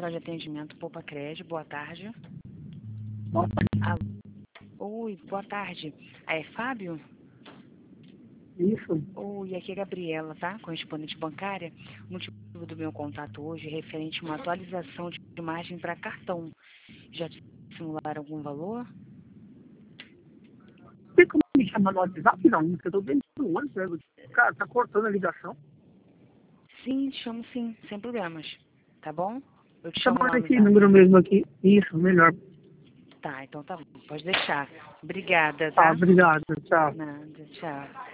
central de atendimento Poupa Crédito. Boa tarde. Nossa, Oi, boa tarde. É Fábio? isso. Oi, aqui é Gabriela, tá? Correspondente bancária. O motivo do meu contato hoje é referente a uma atualização de imagem para cartão. Já te simularam algum valor? Tem como me chamar no WhatsApp? Não, porque eu tô dentro do ônibus, né? Cara, tá cortando a ligação. Sim, te chamo sim, sem problemas. Tá bom? Eu te chamo Chamando lá no esse zap. número mesmo aqui. Isso, melhor. Tá, então tá bom. Pode deixar. Obrigada, Tá, tá? obrigado. Tchau. Nada, tchau.